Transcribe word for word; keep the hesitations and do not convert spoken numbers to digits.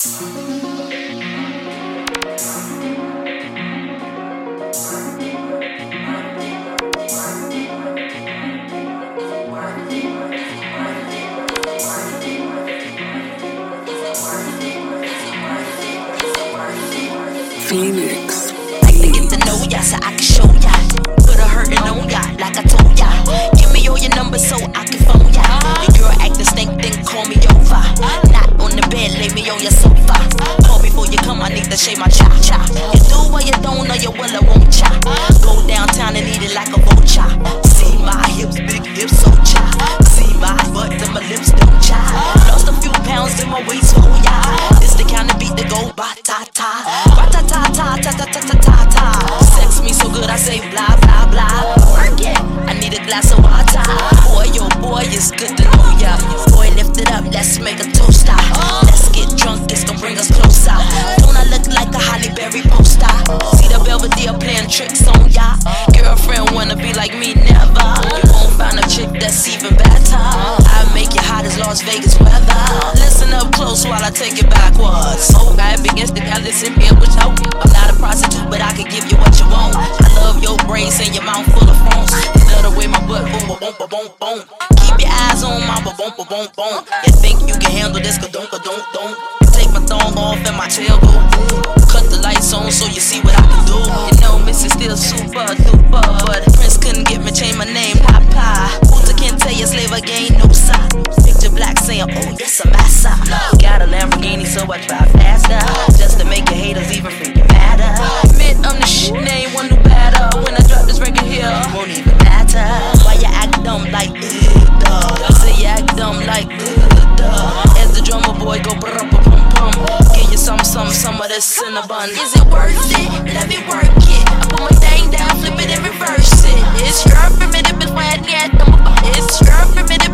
Phoenix. Like to get to know ya so I can show ya. Put a hurtin' on ya like I told ya. Give me all your numbers so I can phone ya. Your girl actin' stink, then call me over. Not on the bed, lay me on your sofa. Call before you come, I need to shave my cha cha. You do what you don't or you will, I won't cha. Go downtown and eat it like a vulture. See my hips, big hips, so cha. See my butt and my lips don't cha. Lost a few pounds in my waist, oh yeah. It's the kind of beat that go ba ta ta. Ba ta ta ta ta ta ta ta ta ta. Sex me so good I say blah blah blah. Work it, I need a glass of water. Boy, yo boy, it's good to know ya. Boy, lift it up, let's make a toast out. Let's get drunk, it's gonna bring us closer. Don't I look like a Halle Berry poster? See the Belvedere playing tricks on ya. Girlfriend wanna be like me, never. You won't find a chick that's even better. I make you hot as Las Vegas weather. Listen up close while I take it backwards. Oh, I have against the guy, listen here, which I I'm not a prostitute, but I can give you what you want. I love your braids and your mouth full of phones. Love the way my butt boom, boom, boom, boom, boom. Keep your eyes on my boom, boom, boom, boom. You think you can handle this? Ka-dunk, ka-dunk, dunk. Take my thong off and my tail go boom. Cut the lights on so you see what I can do. You know, Missy still super duper, but Prince couldn't get me change my name, Papa. Hooter can't tell you slave again, no sign. Picture black saying, oh yes, I'm massa. Got a Lamborghini, so I drive faster, just to make your haters even freaking madder. Admit I'm the shit, name one new batter. When I drop this record here, it won't even matter. Why you act dumb like uh, duh? Say you act dumb like uh, duh. As the drummer boy go brr pum pum. Give you some, some, some of this cinnabon. Is it worth it? Let me work it. I put my thing down, flip it and reverse it. It's your primitive, it's why I need them. It's your primitive.